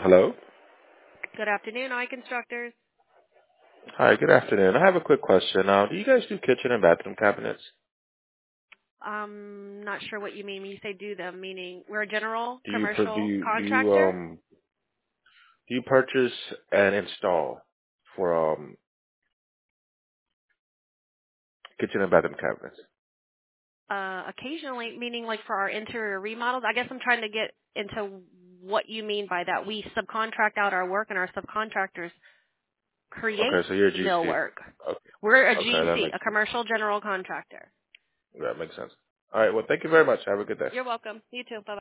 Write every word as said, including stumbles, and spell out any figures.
Hello. Good afternoon, eye constructors. Hi, good afternoon. I have a quick question. Uh, do you guys do kitchen and bathroom cabinets? Um, not sure what you mean when you say do them, meaning we're a general Do you pro- do commercial you do you contractor. um do you purchase and install for um kitchen and bathroom cabinets? Uh, occasionally, meaning like for our interior remodels. I guess I'm trying to get into what you mean by that. We subcontract out our work and our subcontractors create Okay, so you're a G C. millwork. Okay, We're a okay, that G C, makes a commercial general contractor. that makes sense. All right. Well, thank you very much. Have a good day. You're welcome. You too. Bye-bye.